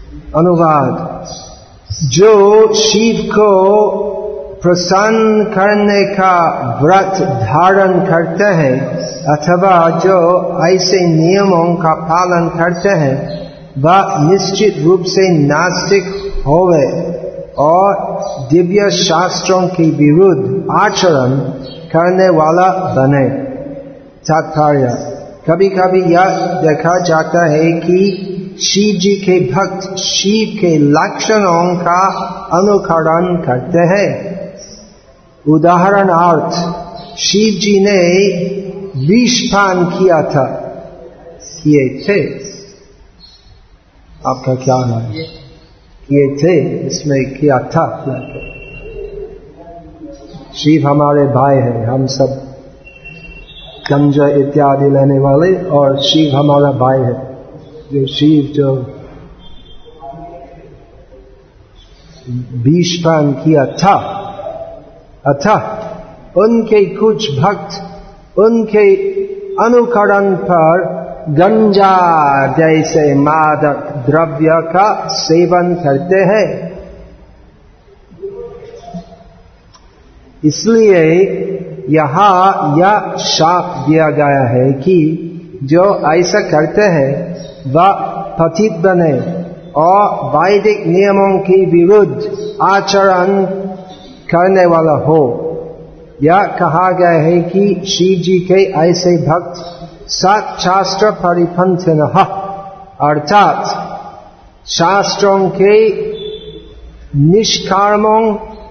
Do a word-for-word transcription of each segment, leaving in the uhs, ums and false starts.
अनुवाद। जो शिव को प्रसन्न करने का व्रत धारण करते हैं अथवा जो ऐसे नियमों का पालन करते हैं वह निश्चित रूप से नास्तिक होवे और दिव्य शास्त्रों के विरुद्ध आचरण करने वाला बने। तात्पर्य, कभी कभी यह देखा जाता है कि शिव जी के भक्त शिव के लक्षणों का अनुकरण करते हैं। उदाहरणार्थ, शिव जी ने विषपान किया था, किए थे, आपका क्या नाम है? किए थे, इसमें किया था। शिव हमारे भाई है, हम सब गंजा इत्यादि लेने वाले, और शिव हमारा भाई है। जो शिव जो विषपान किया था, अतः उनके कुछ भक्त उनके अनुकरण पर गंजा जैसे मादक द्रव्य का सेवन करते हैं। इसलिए यहाँ यह शाप दिया गया है कि जो ऐसा करते हैं वह पतित बने और वैदिक नियमों के विरुद्ध आचरण करने वाला हो। यह कहा गया है कि शिव जी के ऐसे भक्त सत शास्त्र परिपंथिनः, अर्थात शास्त्रों के निष्कर्मों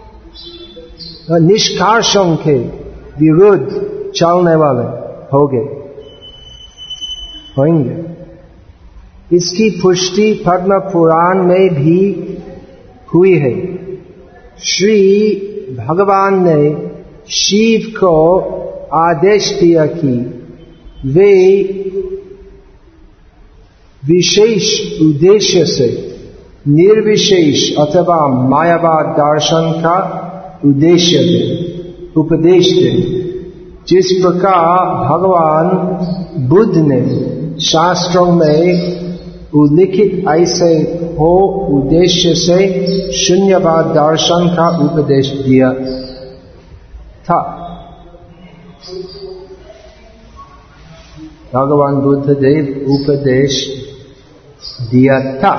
निष्कर्षों के विरुद्ध चलने वाले होंगे होंगे। इसकी पुष्टि पद्म पुराण में भी हुई है। श्री भगवान ने शिव को आदेश दिया कि वे विशेष उद्देश्य से निर्विशेष अथवा मायावाद दर्शन का उद्देश्य दे उपदेश दे। जिस प्रकार भगवान बुद्ध ने शास्त्रों में उल्लिखित ऐसे हो उद्देश्य से शून्यवाद दर्शन का उपदेश दिया था। भगवान बुद्ध देव उपदेश दिया था।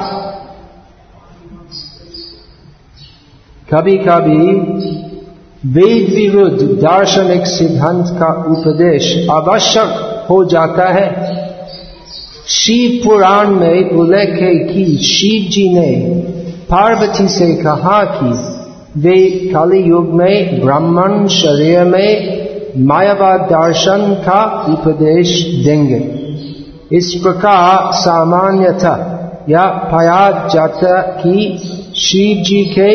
कभी कभी वेद विरुद्ध दार्शनिक सिद्धांत का उपदेश आवश्यक हो जाता है। शिव पुराण में उल्लेख है कि शिव जी ने पार्वती से कहा कि वे कलि युग में ब्राह्मण शरीर में मायावाद दर्शन का उपदेश देंगे। इस प्रकार सामान्यतः यह पाया जाता कि शिव जी के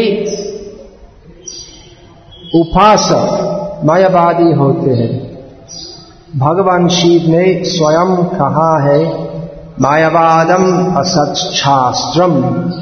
उपासक मायावादी होते हैं। भगवान शिव ने स्वयं कहा है, मायावादम असत शास्त्रम।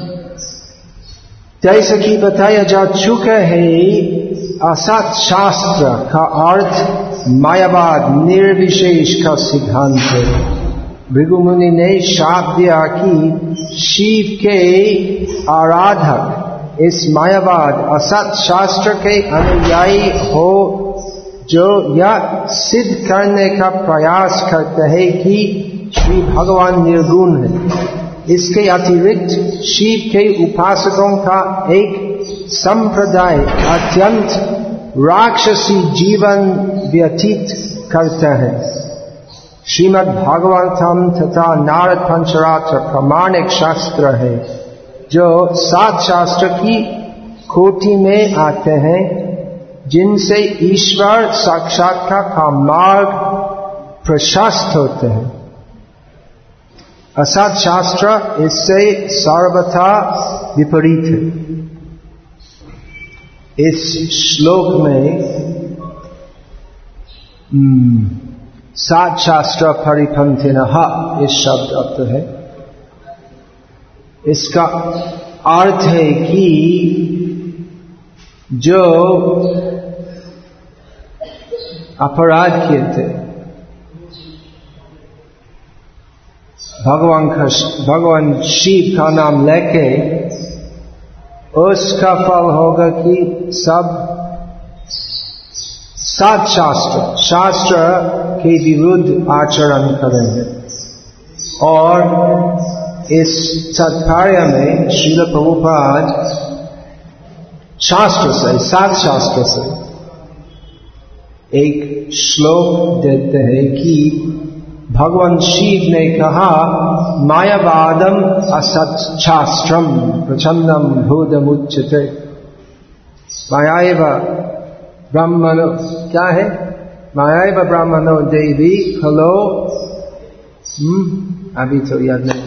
जैसा कि बताया जा चुका है, असत शास्त्र का अर्थ मायावाद निर्विशेष का सिद्धांत है। भृगु मुनि ने शाप दिया कि शिव के आराधक इस मायावाद असत शास्त्र के अनुयायी हो जो यह सिद्ध करने का प्रयास करते हैं कि श्री भगवान निर्गुण है। इसके अतिरिक्त शिव के उपासकों का एक संप्रदाय अत्यंत राक्षसी जीवन व्यतीत करता है। श्रीमद् भागवतम तथा नारद पंचरात्र प्रमाणिक शास्त्र है जो सात शास्त्र की कोटि में आते हैं, जिनसे ईश्वर साक्षात्कार का मार्ग प्रशस्त होते हैं। असत शास्त्र इससे सर्वथा विपरीत है। इस श्लोक में सात शास्त्र परिपंथिनः इस शब्द अर्थ है। इसका अर्थ है कि जो अपराध किए थे, भगवान का भगवान शिव का नाम लेके उसका फल होगा कि सब सात शास्त्र शास्त्र के विरुद्ध आचरण करेंगे। और इस सत्कार्य में श्रील प्रभुपाद शास्त्र से सात शास्त्र से एक श्लोक देते हैं कि भगवान शिव ने कहा मायावादम असत शास्त्रम प्रचन्नम भूतमुच्यते। मायाएव ब्राह्मणो क्या है? मायाएव ब्राह्मणो देवी खलो हम्म अभी तो याद नहीं।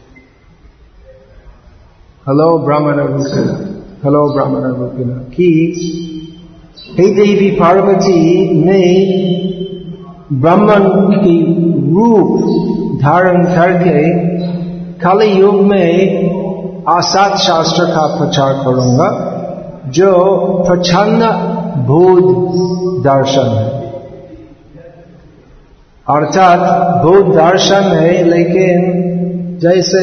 खलो ब्राह्मण रूपिण खलो ब्राह्मण रूपिण कि हे देवी पार्वती ने ब्राह्मण की रूप धारण करके कलि युग में असत शास्त्र का प्रचार करूंगा जो प्रचन्न भूत दर्शन है। अर्थात भूत दर्शन है लेकिन जैसे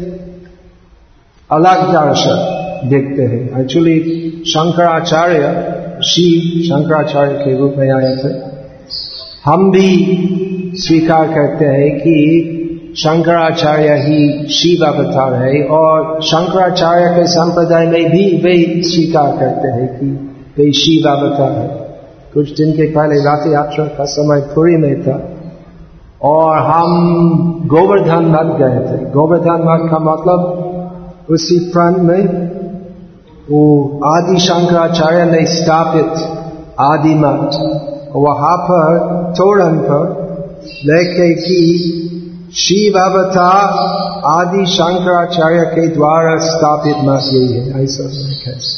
अलग दर्शन देखते हैं। एक्चुअली शंकराचार्य शिव शंकराचार्य के रूप में आए थे। हम भी स्वीकार करते हैं कि शंकराचार्य ही शिव अवतार है और शंकराचार्य के संप्रदाय में भी वे स्वीकार करते हैं कि वे शिव अवतार है। कुछ दिन के पहले रथ यात्रा का समय पुरी में था और हम गोवर्धन मठ गए थे। गोवर्धन मठ का मतलब उसी प्रांत में वो आदि शंकराचार्य ने स्थापित आदि मठ, वहां पर तोरण पर लेखे कि शिव अवतार आदि शंकराचार्य के द्वारा स्थापित मत यही है, ऐसा लिखा है।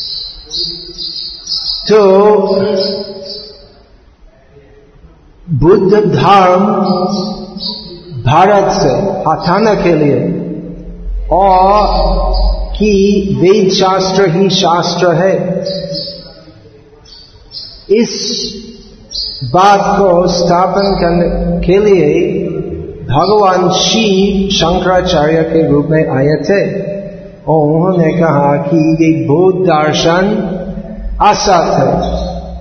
तो बुद्ध धर्म भारत से हटाने के लिए और कि वेद शास्त्र ही शास्त्र है, इस बात को स्थापन करने के लिए भगवान शिव शंकराचार्य के रूप में आए थे और उन्होंने कहा कि ये बौद्ध दर्शन असत है।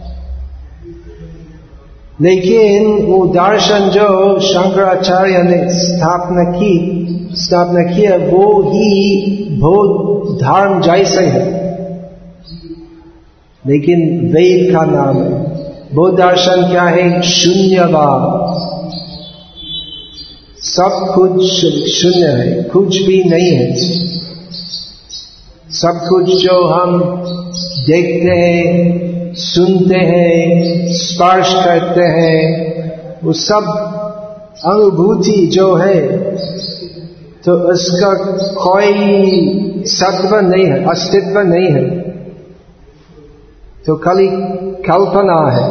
लेकिन वो दर्शन जो शंकराचार्य ने स्थापना की स्थापना किया वो ही बौद्ध धर्म जैसे है, लेकिन वेद का नाम है। बौद्ध दर्शन क्या है? शून्यवाद। सब कुछ शून्य है, कुछ भी नहीं है। सब कुछ जो हम देखते हैं, सुनते हैं, स्पर्श करते हैं, वो सब अनुभूति जो है तो उसका कोई सत्व नहीं है, अस्तित्व नहीं है, तो खाली कल्पना है।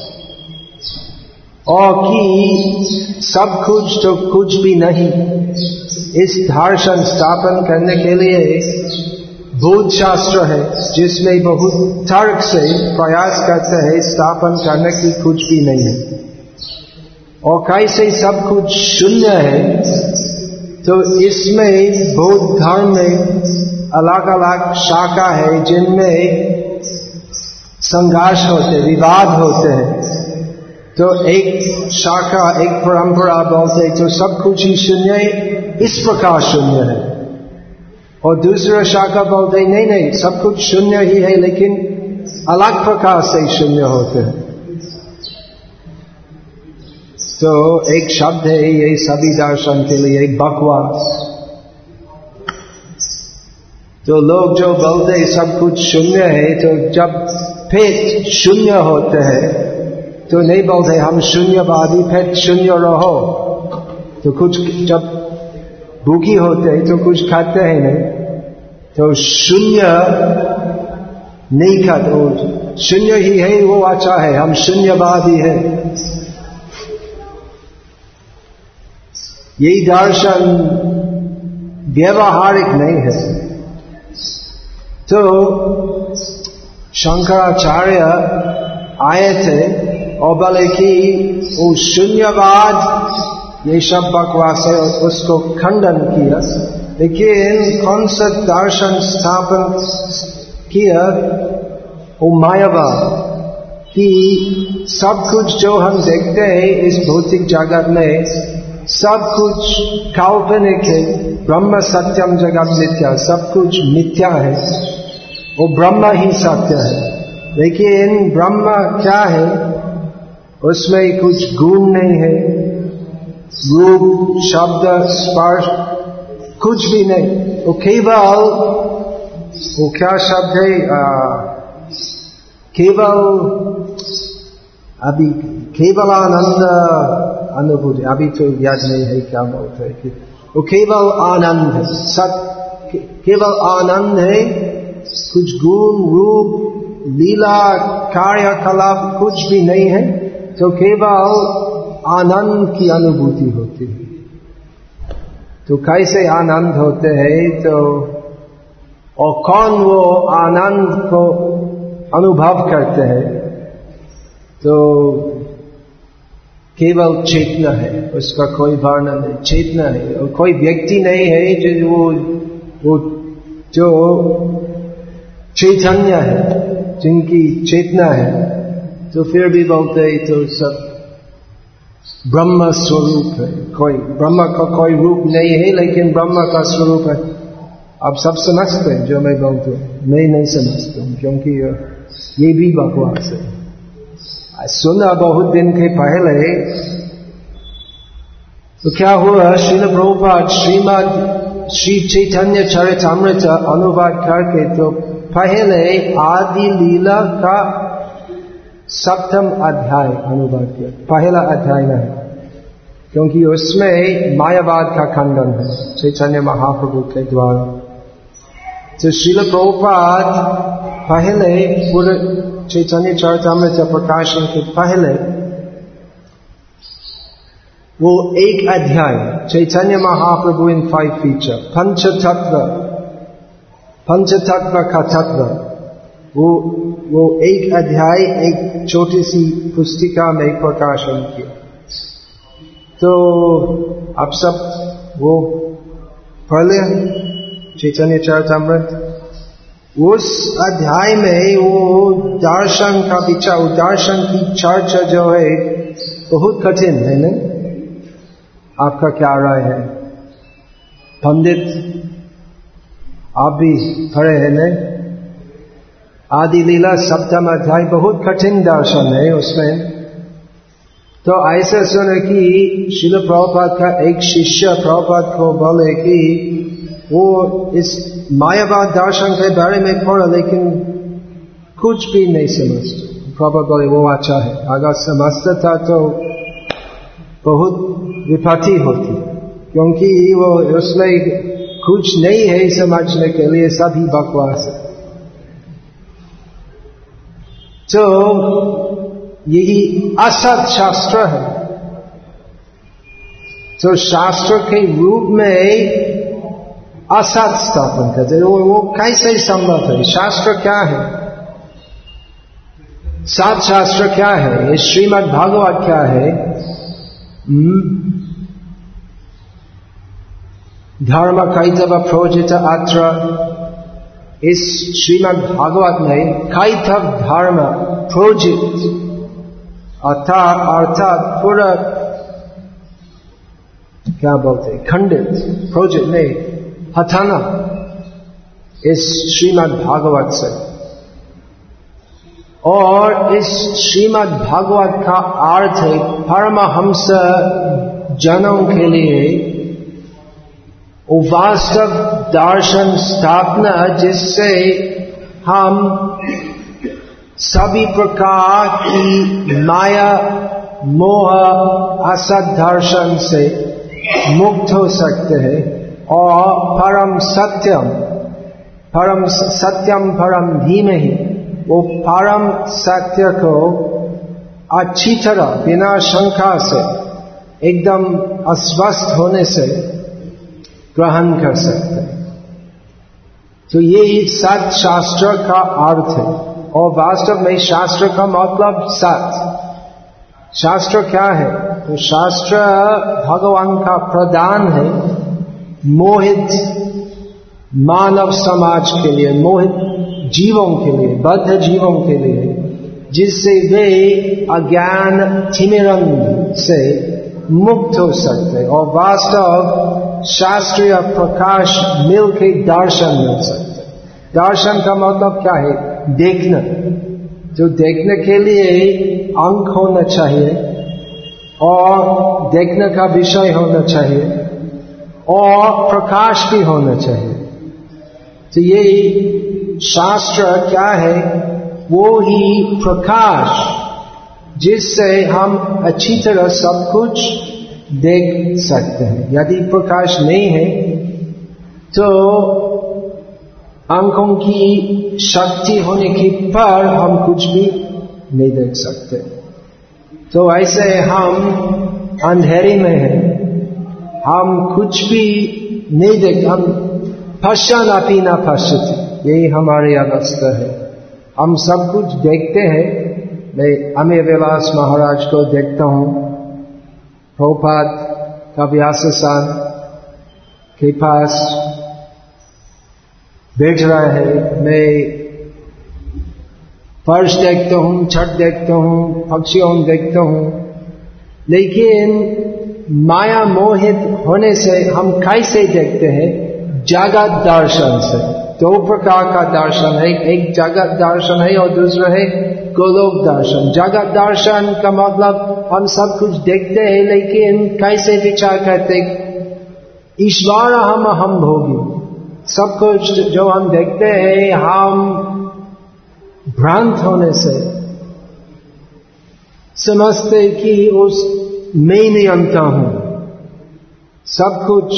और कि सब कुछ तो कुछ भी नहीं। इस दर्शन स्थापन करने के लिए बौद्ध शास्त्र है जिसमें बहुत तर्क से प्रयास करते हैं स्थापन करने की कुछ भी नहीं है। और कैसे सब कुछ शून्य है, तो इसमें बौद्ध धर्म में अलग अलग शाखा है जिनमें संघर्ष होते, विवाद होते हैं। तो एक शाखा, एक परंपरा बोलते तो सब कुछ ही शून्य है, इस प्रकार शून्य है। और दूसरा शाखा बोलते नहीं नहीं, सब कुछ शून्य ही है लेकिन अलग प्रकार से शून्य होते हैं। तो एक शब्द है ये सभी दर्शन के लिए बकवास। तो लोग जो बोलते सब कुछ शून्य है, तो जब पेट शून्य होते हैं तो नहीं बोलते हम शून्यवादी, पेट शून्य रहो। तो कुछ जब भूखी होते हैं तो कुछ खाते हैं नहीं, तो शून्य नहीं खाते, शून्य ही है वो अच्छा है, हम शून्यवादी है। यही दर्शन व्यवहारिक नहीं है। तो शंकराचार्य आए थे और बोले कि वो शून्यवाद ये सब बकवास है, उसको खंडन किया। लेकिन कौन सा दर्शन स्थापन किया? वो मायावाद कि सब कुछ जो हम देखते हैं इस भौतिक जगत में, सब कुछ काल्पनिक है। ब्रह्म सत्यम जगत मिथ्या, सब कुछ मिथ्या है, वो ब्रह्म ही सत्य है। लेकिन ब्रह्म क्या है? उसमें कुछ गुण नहीं है, रूप शब्द स्पर्श कुछ भी नहीं। वो केवल वो क्या शब्द है? आ, केवल अभी केवल आनंद अनुभूति, अभी तो याद नहीं है क्या बोलते है। वो केवल आनंद है, सत केवल आनंद है, कुछ गुण रूप लीला कार्यकलाप कुछ भी नहीं है, तो केवल आनंद की अनुभूति होती है। तो कैसे आनंद होते हैं? तो और कौन वो आनंद को अनुभव करते हैं? तो केवल चेतना है, उसका कोई वर्णन नहीं, चेतना है। और कोई व्यक्ति नहीं है जो वो वो जो चैतन्य है, जिनकी चेतना है। तो फिर भी बोलते हैं तो सब ब्रह्म स्वरूप है। कोई ब्रह्म का कोई रूप नहीं है, लेकिन ब्रह्म का स्वरूप है। आप सब समझते हैं जो मैं बोलता हूँ? मैं नहीं समझता हूँ, क्योंकि ये भी बकवास है। सुना बहुत दिन के पहले तो क्या हुआ, श्रील प्रभुपाद श्रीमद श्री चैतन्य चरितामृत अनुवाद करके तो पहले आदि लीला का सप्तम अध्याय अनुवाद किया। पहला अध्याय नहीं, क्योंकि उसमें मायावाद का खंडन है चैतन्य महाप्रभु के द्वारा। तो श्रील प्रभुपाद पहले पूरे चैतन्य चरितामृत प्रकाशन के पहले वो एक अध्याय Chaitanya Mahaprabhu in five feature, पंच तत्व, पंच तत्व का तत्व, वो वो एक अध्याय एक छोटी सी पुस्तिका में प्रकाशन किया। तो आप सब वो पढ़ लिया चैतन्य चरितामृत। उस अध्याय में वो दर्शन का विचार, दर्शन की चर्चा जो है बहुत कठिन है ना? आपका क्या राय है? पंडित आप भी पढ़े हैं ना? आदि लीला सप्तम अध्याय बहुत कठिन दर्शन है उसमें। तो ऐसे सुने कि श्रील प्रभुपाद का एक शिष्य प्रभुपाद को बोले कि वो इस मायावाद दर्शन के बारे में पढ़ा, लेकिन कुछ भी नहीं समझते। प्रभुपाद बोले वो अच्छा है, अगर समझता था तो बहुत विपत्ति होती, क्योंकि वो उसमें कुछ नहीं है समझने के लिए, सभी बकवास है। तो यही असत शास्त्र है। तो शास्त्र के रूप में असत स्थापन करते, वो, वो कैसे संभव है? शास्त्र क्या है? सात शास्त्र क्या है? श्रीमद् भागवत क्या है? धर्म कैतव प्रोजित अत्र, इस श्रीमद् भागवत में कैतव धर्म प्रोजित अर्थात अर्थात पूरा क्या बोलते खंडित, प्रोजित नहीं हटाना इस श्रीमद् भागवत से। और इस श्रीमद् भागवत का अर्थ है परमहंस जनों के लिए वो वास्तव दर्शन स्थापना, जिससे हम सभी प्रकार की माया मोह असत दर्शन से मुक्त हो सकते हैं और परम सत्यम परम सत्यम परम धीमहि, वो परम सत्य को अच्छी तरह बिना शंका से एकदम अस्वस्थ होने से ग्रहण कर सकते हैं। तो ये सत शास्त्र का अर्थ है। और वास्तव में शास्त्र का मतलब सत, शास्त्र क्या है? तो शास्त्र भगवान का प्रदान है मोहित मानव समाज के लिए, मोहित जीवों के लिए, बद्ध जीवों के लिए, जिससे वे अज्ञान तिमिरंग से मुक्त हो सकते और वास्तव शास्त्रीय प्रकाश मिल के दर्शन मिल सकते। दर्शन का मतलब क्या है? देखना। जो देखने के लिए अंक होना चाहिए और देखने का विषय होना चाहिए और प्रकाश भी होना चाहिए। तो ये शास्त्र क्या है? वो ही प्रकाश जिससे हम अच्छी तरह सब कुछ देख सकते हैं। यदि प्रकाश नहीं है तो आंखों की शक्ति होने के पर हम कुछ भी नहीं देख सकते। तो ऐसे हम अंधेरे में हैं, हम कुछ भी नहीं देख, हम पश्यन्नपि न पश्यति, यही हमारी अवस्था है। हम सब कुछ देखते हैं। मैं अमेय विलास महाराज को देखता हूँ, प्रभुपाद का व्यासस्थान के पास बैठ रहा है। मैं फर्श देखता हूँ, छत देखता हूँ, पक्षियों देखता हूँ, लेकिन माया मोहित होने से हम कैसे देखते हैं? जगत दर्शन से। दो प्रकार का दर्शन है, एक जगत दर्शन है और दूसरा है गोलोक दर्शन। जगत दर्शन का मतलब हम सब कुछ देखते हैं, लेकिन कैसे विचार करते? ईश्वर हम हम भोगी। सब कुछ जो हम देखते हैं हम भ्रांत होने से समझते कि उस मैं नियंता हूं, सब कुछ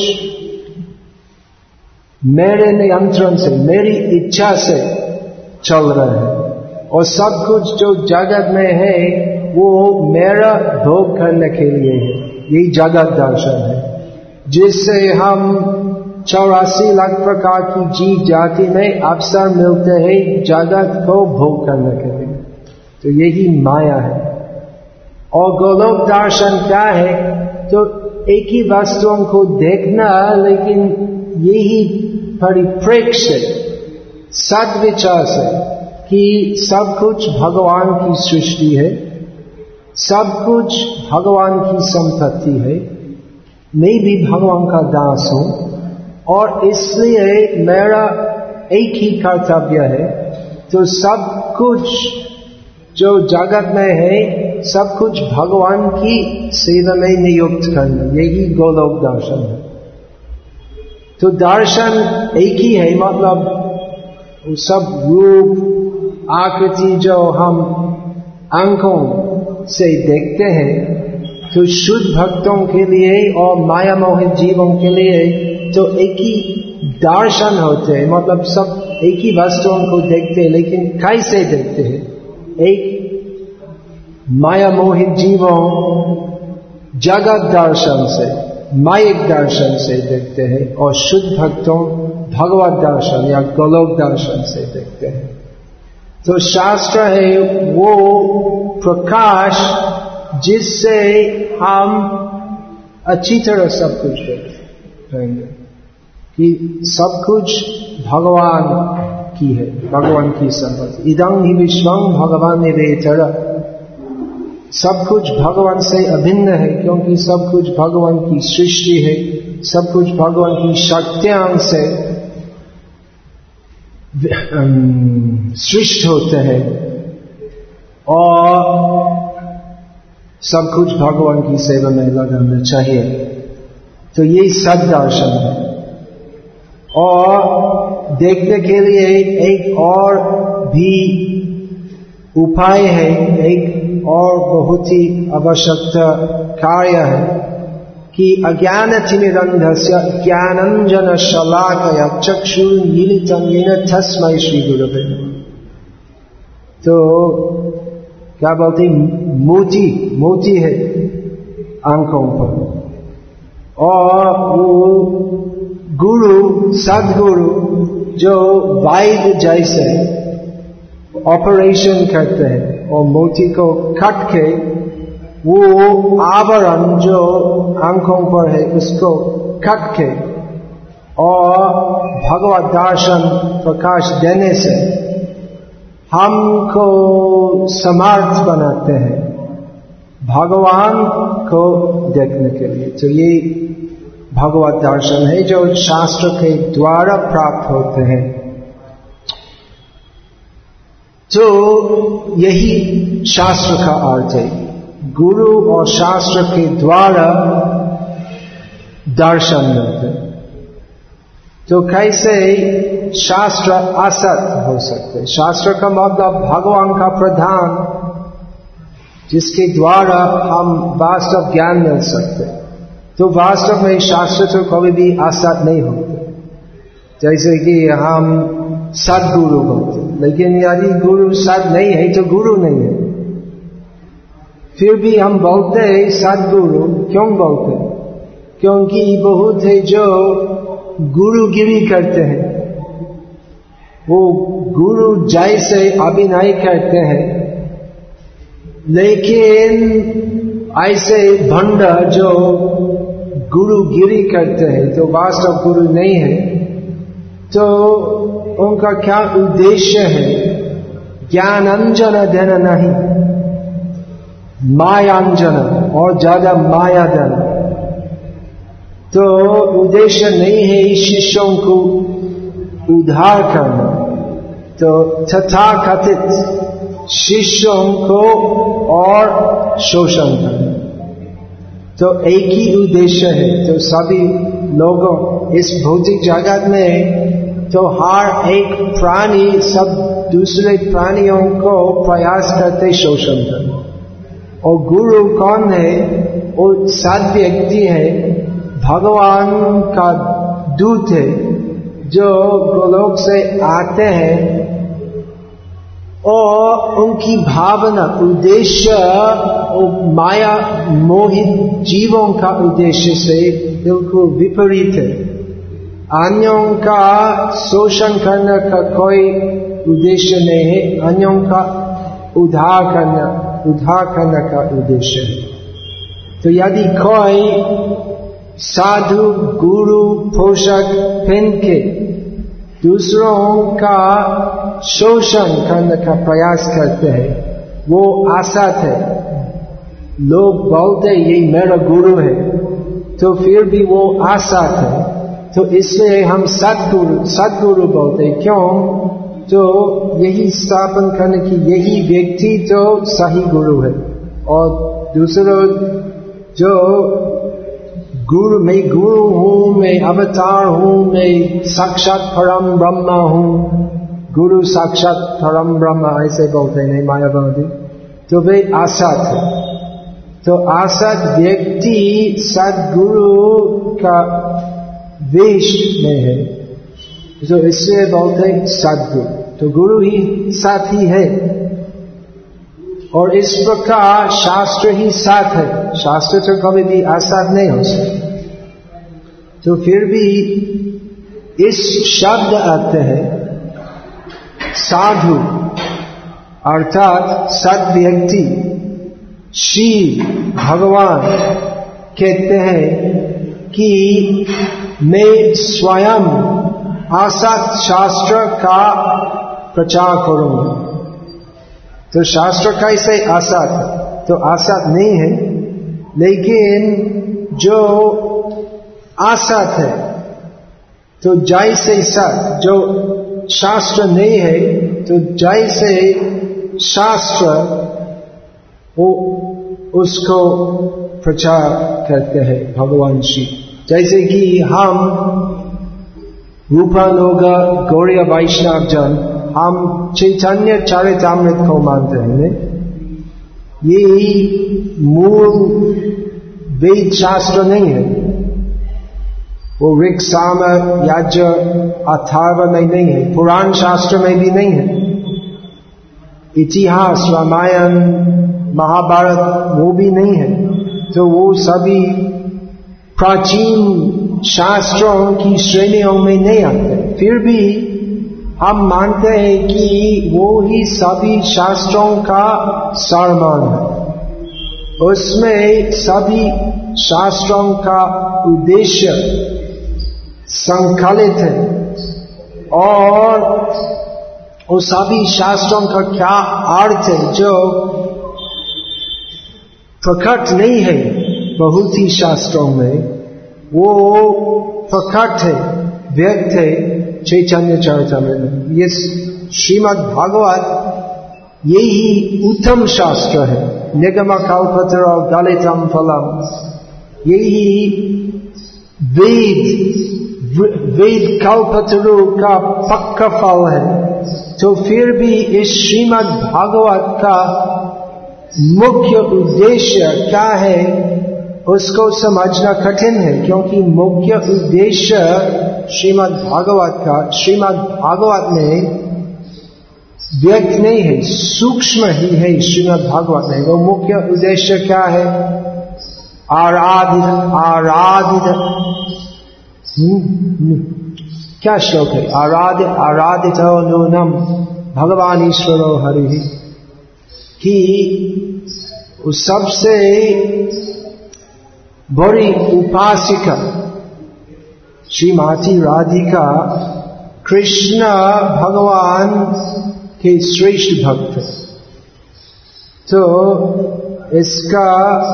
मेरे नियंत्रण से, मेरी इच्छा से चल रहा है और सब कुछ जो जगत में है वो मेरा भोग करने के लिए है। यही जगत दर्शन है, जिससे हम चौरासी लाख प्रकार की जीव जाति में अवसर मिलते हैं जगत को भोग करने के लिए। तो यही माया है। और गोलोक दर्शन क्या है? तो एक ही वस्तुओं को देखना, लेकिन यही परिप्रेक्ष्य सद्विचार से कि सब कुछ भगवान की सृष्टि है, सब कुछ भगवान की संपत्ति है, मैं भी भगवान का दास हूं और इसलिए मेरा एक ही कर्तव्य है। तो सब कुछ जो जगत में है, सब कुछ भगवान की सेवा में नियुक्त करना, यही गोलोक दर्शन है। तो दर्शन एक ही है, मतलब सब रूप आकृति जो हम आंखों से देखते हैं, तो शुद्ध भक्तों के लिए और माया मोहित जीवों के लिए तो एक ही दर्शन होते हैं। मतलब सब एक ही वस्तुओं को देखते हैं, लेकिन कैसे देखते हैं? एक माया मोहित जीवों जगत दर्शन से, मायिक दर्शन से देखते हैं और शुद्ध भक्तों भगवत दर्शन या गोलोक दर्शन से देखते हैं। तो शास्त्र है वो प्रकाश जिससे हम अच्छी तरह सब कुछ देखेंगे कि सब कुछ भगवान की है, भगवान की संपत्ति। इदं हि विश्वं भगवान निवेतर, सब कुछ भगवान से अभिन्न है, क्योंकि सब कुछ भगवान की सृष्टि है, सब कुछ भगवान की शक्तियां से सृष्ट होते हैं और सब कुछ भगवान की सेवा में लगाना चाहिए। तो ये सद्दर्शन है। और देखने के लिए एक और भी उपाय है, एक और बहुत ही आवश्यकता कार्य है कि अज्ञानतिमिरन्धस्य ज्ञानाञ्जन शलाकया चक्षुर्मीलितं येन तस्मै श्री गुरवे नमः। तो क्या बोलते, मोती मोती है आंखों पर, और वो गुरु सदगुरु जो वैद्य जैसे ऑपरेशन करते हैं और मोती को काट के वो आवरण जो आंखों पर है उसको काट के और भगवत दर्शन प्रकाश देने से हमको समर्थ बनाते हैं भगवान को देखने के लिए। तो ये भगवत दर्शन है जो शास्त्र के द्वारा प्राप्त होते हैं। तो यही शास्त्र का अर्थ है, गुरु और शास्त्र के द्वारा दर्शन मिलते। तो कैसे शास्त्र असत हो सकते? शास्त्र का मतलब भगवान का प्रधान जिसके द्वारा हम वास्तव ज्ञान मिल सकते। तो वास्तव में शास्त्र तो कभी भी असत नहीं होते। जैसे कि हम सदगुरु बोलते, लेकिन यदि गुरु सद नहीं है तो गुरु नहीं है। फिर भी हम बोलते हैं सदगुरु, क्यों बोलते? क्योंकि बहुत है जो गुरुगिरी करते हैं, वो गुरु जैसे अभिनय करते हैं, लेकिन ऐसे भंड जो गुरुगिरी करते हैं तो वास्तव गुरु नहीं है। तो उनका क्या उद्देश्य है? ज्ञानांजन देना नहीं, मायांजन और ज्यादा माया देना। तो उद्देश्य नहीं है शिष्यों को उद्धार करना, तो तथाकथित शिष्यों को और शोषण करना। तो एक ही उद्देश्य है। तो सभी लोगों इस भौतिक जगत में तो हर एक प्राणी सब दूसरे प्राणियों को प्रयास करते शोषण करना। और गुरु कौन है? वो सद व्यक्ति है, भगवान का दूत है जो गोलोक से आते हैं और उनकी भावना उद्देश्य माया मोहित जीवों का उद्देश्य से बिल्कुल विपरीत है। अन्यों का शोषण करने का कोई उद्देश्य नहीं है, अन्यों का उद्धार करना उद्धार करने का उद्देश्य है। तो यदि कोई साधु गुरु पोषक पहन के दूसरों का शोषण करने का प्रयास करते हैं, वो असत है। लोग बोलते ये मेरा गुरु है, तो फिर भी वो असत है। तो इसलिए हम सदगुरु सदगुरु बोलते। क्यों? तो यही स्थापन करने की यही व्यक्ति तो सही गुरु है। और दूसरों जो गुरु, मैं गुरु हूँ, मैं अवतार हूँ, मैं साक्षात परम ब्रह्मा हूँ, गुरु साक्षात परम ब्रह्मा ऐसे बोलते नहीं मायावादी, तो वे असत है। तो असत व्यक्ति सदगुरु का वेश में है, तो इसलिए बोलते सदगुरु। तो गुरु ही सत ही है। और इस प्रकार शास्त्र ही सत है, शास्त्र तो कभी भी असत नहीं हो सकता। तो फिर भी इस शब्द अर्थ है साधु अर्थात सद व्यक्ति। शिव भगवान कहते हैं कि मैं स्वयं असत शास्त्र का प्रचार करूंगा। तो शास्त्र कैसे असत? तो असत नहीं है, लेकिन जो असत है तो जैसे सत, जो शास्त्र नहीं है तो जैसे शास्त्र वो उसको प्रचार करते हैं भगवान शिव। जैसे कि हम रूपानुग गौड़ीय वैष्णव जन हम चैतन्य चरितामृत को मानते हैं। ये मूल वेद शास्त्र नहीं है, वो ऋग साम यज्ञ अथर्व में नहीं है, पुराण शास्त्र में भी नहीं है। इतिहास रामायण महाभारत वो भी नहीं है। तो वो सभी प्राचीन शास्त्रों की श्रेणियों में नहीं आते। फिर भी हम मानते हैं कि वो ही सभी शास्त्रों का सारमान है। उसमें सभी शास्त्रों का उद्देश्य संकलित है और वो सभी शास्त्रों का क्या अर्थ है जो प्रकट नहीं है बहुत ही शास्त्रों में, वो प्रकट है, व्यक्त है चैतन्य चरितामृत में। ये श्रीमद् भागवत यही उत्तम शास्त्र है। निगम कल्पतरो गलितम फलम, यही वेद वेद कल्पतरु का पक्का फल है। तो फिर भी इस श्रीमद् भागवत का मुख्य उद्देश्य क्या है उसको समझना कठिन है, क्योंकि मुख्य उद्देश्य श्रीमद् भागवत का श्रीमद् भागवत में व्यक्त नहीं है, सूक्ष्म ही है श्रीमद् भागवत में। वो मुख्य उद्देश्य क्या है? आराधित आराधित क्या श्लोक है? आराधित आराधित नूनम भगवान ईश्वरो हरि, कि सबसे बड़ी उपासिका श्रीमती राधिका कृष्ण भगवान के श्रेष्ठ भक्त। तो इसका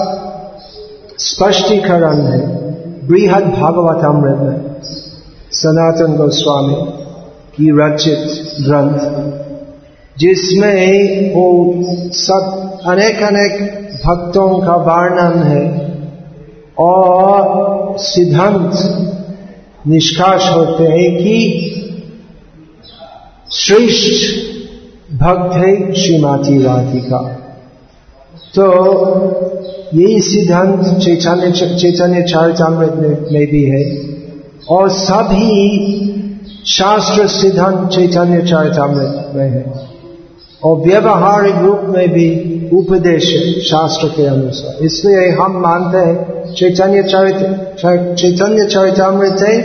स्पष्टीकरण है बृहद भागवतामृत में, सनातन गोस्वामी की रचित ग्रंथ, जिसमें वो सब अनेक अनेक भक्तों का वर्णन है और सिद्धांत निष्कर्ष होते हैं कि श्रेष्ठ भक्त है श्रीमती राधिका। तो यही सिद्धांत चैतन्य चैतन्य चरितामृत में भी है और सभी शास्त्र सिद्धांत चैतन्य चरितामृत में है और व्यवहारिक रूप में भी उपदेश है शास्त्र के अनुसार। इसलिए हम मानते हैं चैतन्य चरित चैतन्य चरितामृत है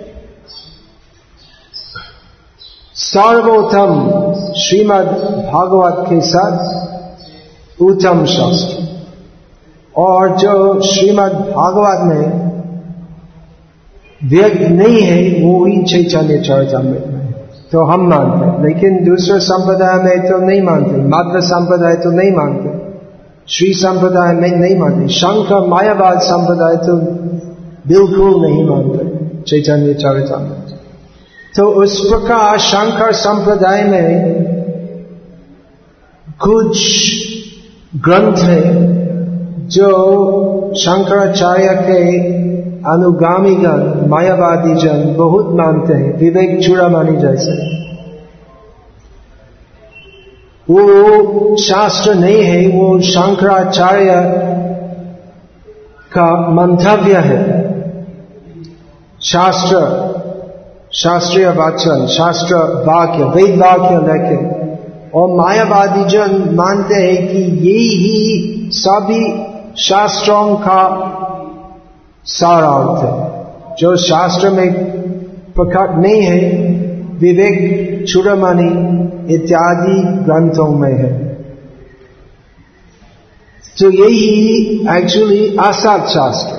सर्वोत्तम श्रीमद् भागवत के साथ उत्तम शास्त्र, और जो श्रीमद् भागवत में व्यक्त नहीं है वो ही चैतन्य चरितामृत में है। तो हम मानते हैं, लेकिन दूसरे संप्रदाय में तो नहीं मानते, माध्व संप्रदाय तो नहीं मानते, श्री संप्रदाय में नहीं मानते, शंकर मायावाद संप्रदाय तो बिल्कुल नहीं मानते चैतन्य चरितामृत। तो उस प्रकार शंकर संप्रदाय में कुछ ग्रंथ है जो शंकराचार्य के अनुगामीगण मायावादी जन बहुत मानते हैं, विवेक चूड़ामणि जैसे। वो शास्त्र नहीं है, वो शंकराचार्य का मंतव्य है। शास्त्र शास्त्रीय वचन, शास्त्र वाक्य, वेद वाक्य लेके, और मायावादी जन मानते हैं कि यही ही सभी शास्त्रों का सारांश है। जो शास्त्र में प्रकट नहीं है विवेक चूड़ामणि इत्यादि ग्रंथों में है। तो यही एक्चुअली असत शास्त्र,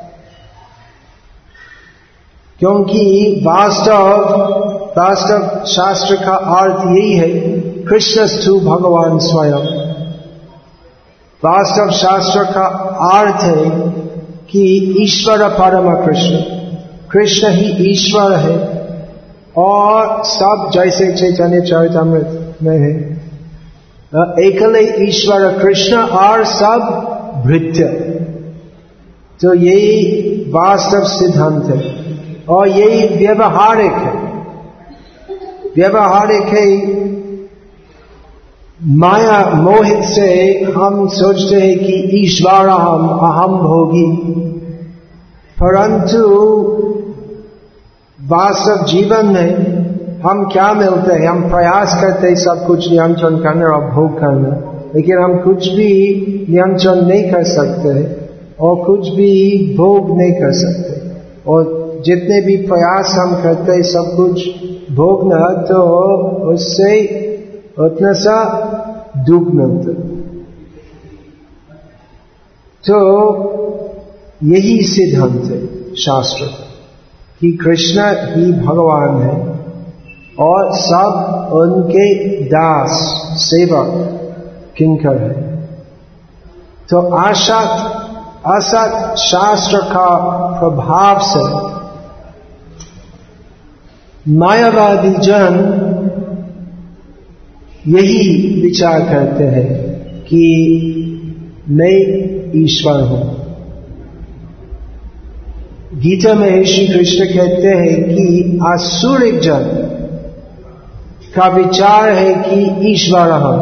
क्योंकि वास्तव वास्तव शास्त्र का अर्थ यही है कृष्णस्तु भगवान स्वयं। वास्तव शास्त्र का अर्थ है कि ईश्वर परम कृष्ण, कृष्ण ही ईश्वर है और सब जैसे चैतन्य चरितामृत में है एकले ईश्वर कृष्ण और सब भृत्य। तो यही वास्तव सिद्धांत है और यही व्यवहारिक है। व्यवहारिक है, माया मोहित से हम सोचते हैं कि ईश्वर हम अहम भोगी, परंतु वास्तव जीवन में हम क्या मिलते हैं? हम प्रयास करते हैं सब कुछ नियंत्रण करने और भोग करना, लेकिन हम कुछ भी नियंत्रण नहीं कर सकते और कुछ भी भोग नहीं कर सकते, और जितने भी प्रयास हम करते हैं सब कुछ भोगना, तो उससे उतना सा दुख मिलता। तो यही सिद्धांत है शास्त्र कि कृष्ण ही भगवान है और सब उनके दास सेवक किंकर है। तो असत असत शास्त्र का प्रभाव से मायावादी जन यही विचार करते हैं कि मैं ईश्वर हूं। गीता में श्री कृष्ण कहते हैं कि आसुरिक जन का विचार है कि ईश्वर हम।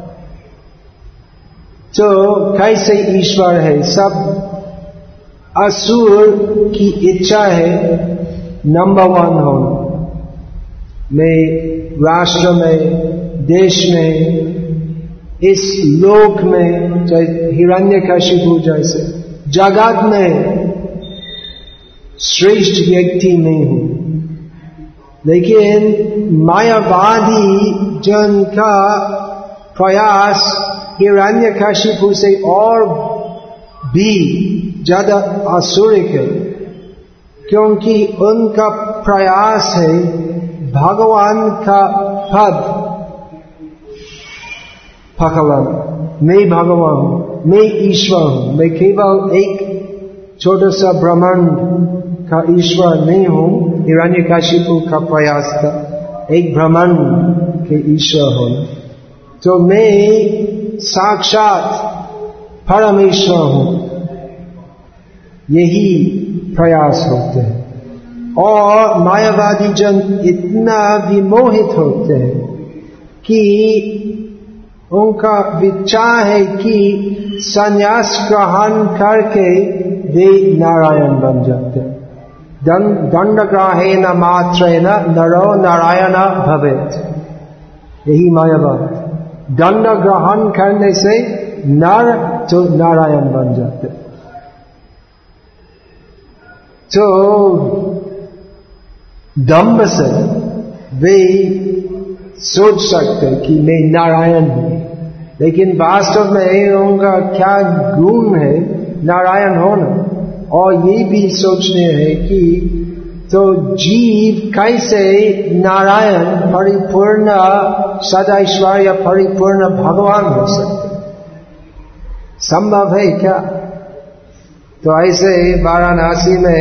तो कैसे ईश्वर है? सब असुर की इच्छा है नंबर वन हो, मैं राष्ट्र में, देश में, इस लोक में, चाहे हिरण्यकशिपु जैसे जगत में श्रेष्ठ व्यक्ति में हूं। लेकिन मायावादी जन का प्रयास हिरण्यकशिपु से और भी ज्यादा आसुरिक है, क्योंकि उनका प्रयास है भगवान का पद पकड़ना। मैं भगवान हूं, मैं ईश्वर हूं, मैं केवल एक छोटा सा ब्रह्मांड का ईश्वर नहीं हूं। हिरण्यकशिपु का प्रयास था एक ब्रह्मांड के ईश्वर हो, तो मैं साक्षात परमेश्वर हूं, यही प्रयास होते हैं। और मायावादी जन इतना विमोहित होते हैं कि उनका विचार है कि संन्यास ग्रहण करके वे नारायण बन जाते हैं। दंड ग्रहेण मात्रेण नरो नारायण भवेत्, यही मायावाद। दंड ग्रहण करने से नर तो नारायण बन जाते। तो दंभ से वे सोच सकते कि मैं नारायण हूं, लेकिन वास्तव में उनका क्या गुण है नारायण होना। और ये भी सोचने हैं कि तो जीव कैसे नारायण परिपूर्ण सदाईश्वर्य परिपूर्ण भगवान हो सकते, संभव है क्या? तो ऐसे वाराणसी में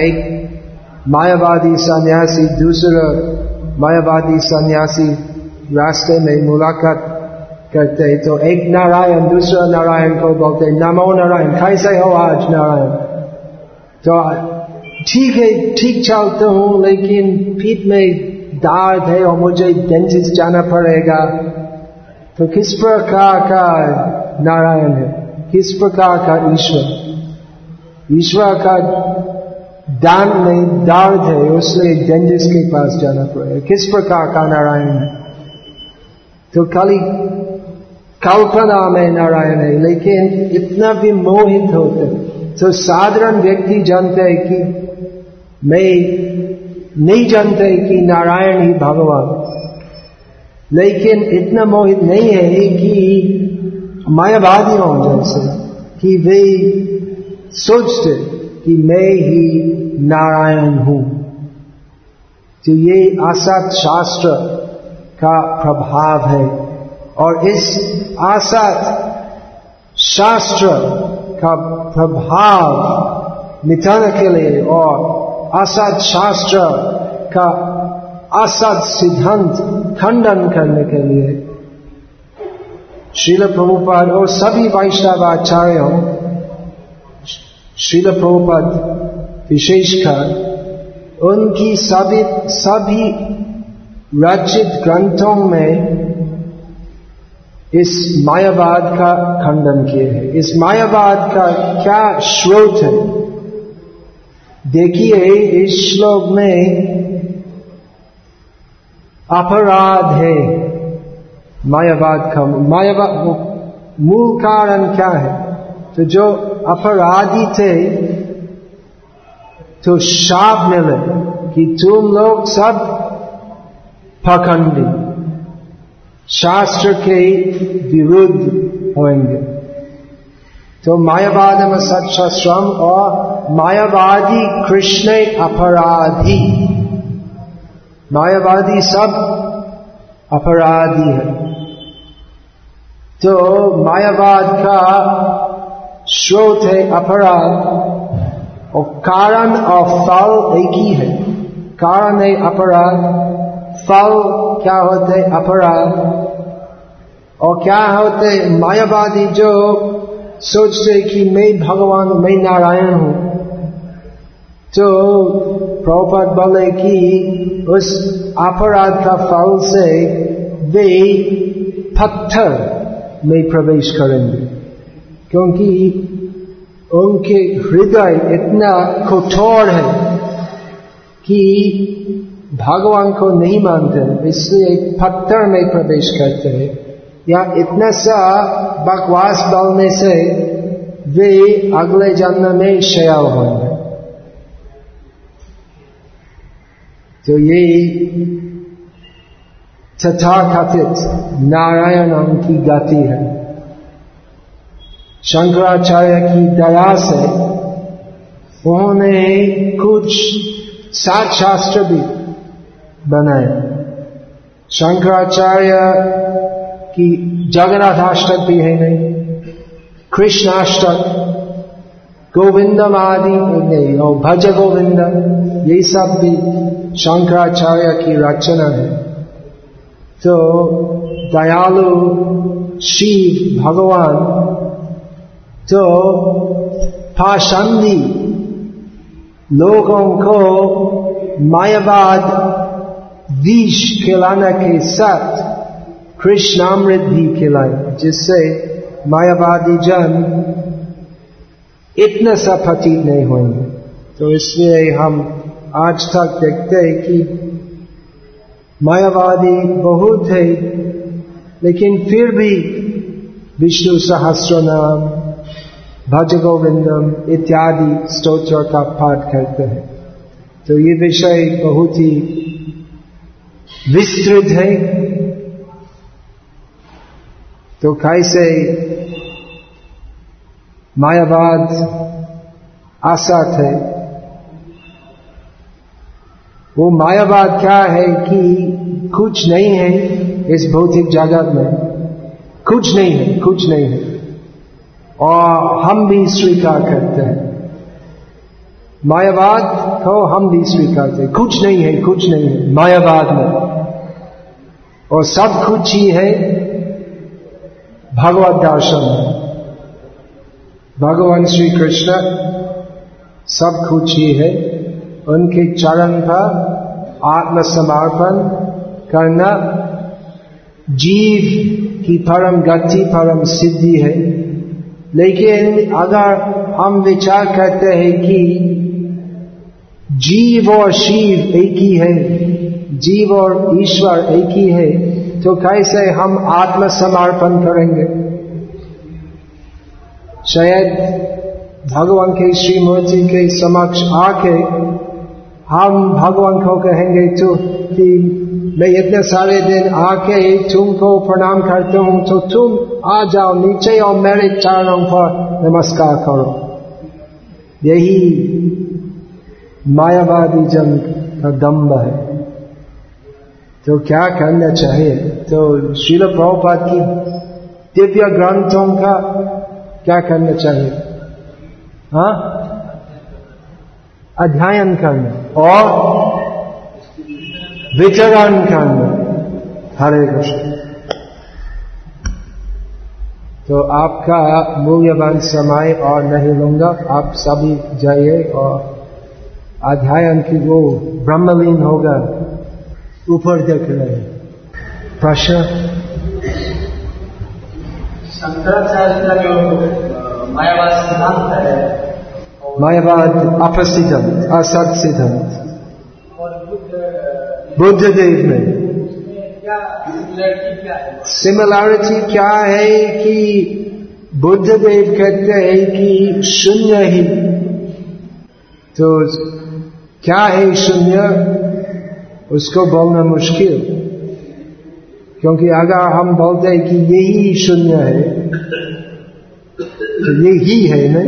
एक मायावादी सन्यासी दूसरा मायावादी सन्यासी रास्ते में मुलाकात करते, तो एक नारायण दूसरा नारायण को बोलते नमो नारायण, कैसे हो आज नारायण? तो ठीक है, ठीक चलता हूं, लेकिन पीठ में दर्द है और मुझे डेंटिस्ट जाना पड़ेगा। तो किस प्रकार का नारायण है, किस प्रकार का ईश्वर? ईश्वर का दांत में दर्द है, उसलिए डेंटिस्ट के पास जाना पड़ेगा। किस प्रकार का नारायण है? तो खाली कल्पना में नारायण है, लेकिन इतना भी मोहित होते। तो साधारण व्यक्ति जानते हैं कि मैं नहीं जानते कि नारायण ही भगवान, लेकिन इतना मोहित नहीं है कि मायावादियों जैसे कि वे सोचते कि मैं ही नारायण हूं। तो ये असत शास्त्र का प्रभाव है, और इस असत शास्त्र का प्रभाव मिटाने के लिए और असत शास्त्र का असत सिद्धांत खंडन करने के लिए श्रील प्रभुपाद और सभी वैष्णव आचार्यों, श्रील प्रभुपाद विशेषकर उनकी सभी सभी रचित ग्रंथों में इस मायावाद का खंडन किए हैं। इस मायावाद का क्या स्रोत है? देखिए, इस श्लोक में अपराध है मायावाद का। मायावाद मूल कारण क्या है? तो जो अपराधी थे तो शाप मिले कि तुम लोग सब पाखंडी, शास्त्र के विरुद्ध होंगे। तो मायावादम असच्छास्त्रम और मायावादी कृष्ण अपराधी, मायावादी सब अपराधी है। तो मायावाद का स्रोत है अपराध, और कारण और फल एक ही है। कारण है अपराध, फल क्या होते अपराध। और क्या होते मायावादी जो सोचते कि मैं भगवान, मैं नारायण हूं। तो प्रभुपाद बोले कि उस अपराध का फल से वे पत्थर में प्रवेश करेंगे, क्योंकि उनके हृदय इतना कठोर है कि भगवान को नहीं मानते, इसलिए पत्थर में प्रवेश करते हैं। या इतना सा बकवास बोलने से वे अगले जन्म में शैल होंगे। तो ये तथाकथित नारायणों की गति है। शंकराचार्य की दया से उन्होंने कुछ सात शास्त्र भी बनाए। शंकराचार्य की जगन्नाथाष्टक भी है नहीं, कृष्णाष्टक, गोविंदम आदि नहीं, और भज गोविंद, ये सब भी शंकराचार्य की रचना है। तो दयालु शिव भगवान तो पाषंडी लोगों को मायावाद विष खिलाने के साथ कृष्णामृत भी खिलाए, जिससे मायावादी जन इतना सा पतित नहीं होंगे। तो इसलिए हम आज तक देखते हैं कि मायावादी बहुत है, लेकिन फिर भी विष्णु सहस्र नाम, भज गोविंदम इत्यादि स्तोत्र का पाठ करते हैं। तो ये विषय बहुत ही विस्तृत है। तो कैसे मायावाद असत है, वो मायावाद क्या है कि कुछ नहीं है इस भौतिक जगत में, कुछ नहीं है, कुछ नहीं है, और हम भी स्वीकार करते हैं। मायावाद को हम भी स्वीकार करते हैं, कुछ नहीं है, कुछ नहीं है मायावाद में, और सब कुछ ही है भगवत दर्शन में। भगवान श्री कृष्ण सब कुछ ही है, उनके चरण पर आत्मसमर्पण करना जीव की परम गति, परम सिद्धि है। लेकिन अगर हम विचार करते हैं कि जीव और शिव एक ही है, जीव और ईश्वर एक ही है, तो कैसे हम आत्मसमर्पण करेंगे? शायद भगवान के श्रीमूर्ति के समक्ष आके हम भगवान को कहेंगे तो कि मैं इतने सारे दिन आके तुमको प्रणाम करता हूं, तो तुम आ जाओ नीचे और मेरे चरणों पर नमस्कार करो। यही मायावादी जन का दम्भ है। तो क्या करना चाहिए? तो श्रील प्रभुपाद की दिव्य ग्रंथों का क्या करना चाहिए? हाँ, अध्ययन करना और विचरण करना। हरे कृष्ण। तो आपका मूल्यवान समय और नहीं लूंगा, आप सभी जाइए और अध्ययन की वो ब्रह्मलीन होगा, ऊपर देख रहे हैं। प्रश्न? शंकराचार्य का जो मायावाद सिद्धांत है, मायावाद अपसिद्धांत, असत सिद्धांत, बुद्ध देव में क्या सिमिलरिटी क्या है? सिमिलरिटी क्या है कि बुद्ध देव कहते हैं कि शून्य ही। तो क्या है शून्य, उसको बोलना मुश्किल, क्योंकि अगर हम बोलते हैं कि यही शून्य है, तो ये ही है ना।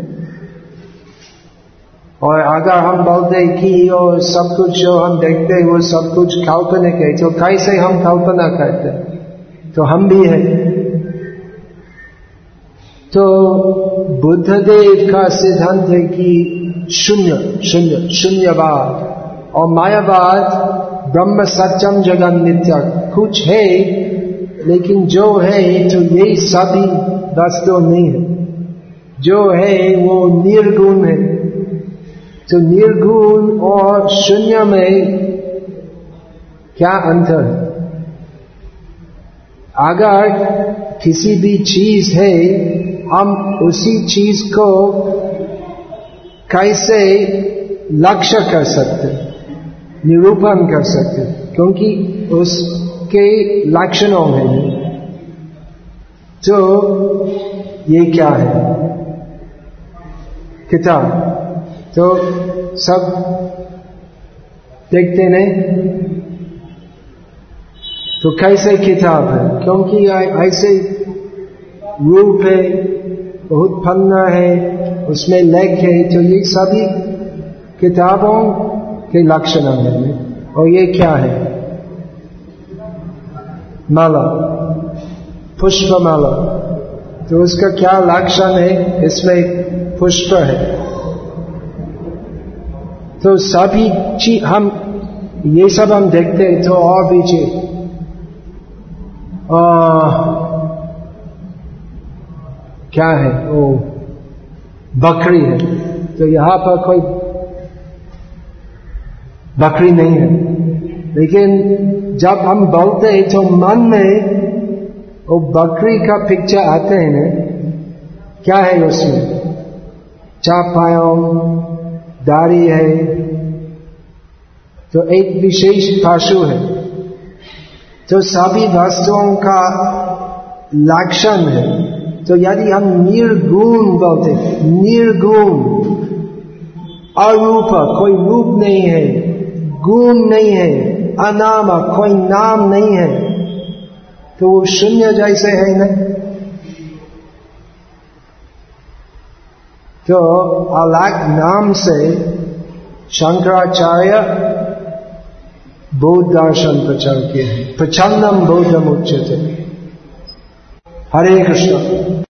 और अगर हम बोलते कि वो सब कुछ जो हम देखते वो सब कुछ काल्पनिक है, तो कैसे हम कल्पना करते, तो हम भी हैं। तो बुद्धदेव का सिद्धांत है कि शून्य शून्य शून्यवाद, और मायावाद ब्रह्म सत्यम जगन मिथ्या, कुछ है लेकिन जो है तो ये सभी वस्तु नहीं है, जो है वो निर्गुण है। तो निर्गुण और शून्य में क्या अंतर है? अगर किसी भी चीज है, हम उसी चीज को कैसे लक्ष्य कर सकते, निरूपण कर सकते, क्योंकि उसके लक्षणों हैं। तो ये क्या है? किताब तो सब देखते नहीं, तो कैसे किताब है? क्योंकि ऐसे रूप है, बहुत पन्ना है, उसमें लेख है, तो ये सभी किताबों के लक्षण हैं। और ये क्या है? माला, पुष्पमाला, तो उसका क्या लक्षण है? इसमें पुष्प है। तो सभी चीज हम ये सब हम देखते हैं। तो और भी चीज क्या है? वो बकरी है, तो यहां पर कोई बकरी नहीं है, लेकिन जब हम बोलते हैं तो मन में वो बकरी का पिक्चर आते हैं ना। क्या है उसमें? चार पायों, दाढ़ी है, तो एक विशेष पशु है। तो सभी वस्तुओं का लक्षण है। तो यदि हम निर्गुण बोलते, निर्गुण, अरूप, कोई रूप नहीं है, गुण नहीं है, अनाम, कोई नाम नहीं है, तो वो शून्य जैसे है ना। तो अलग नाम से शंकराचार्य बौद्ध दर्शन प्रचार किए हैं। प्रचंडम बौद्धम उच्यते। हरे कृष्ण।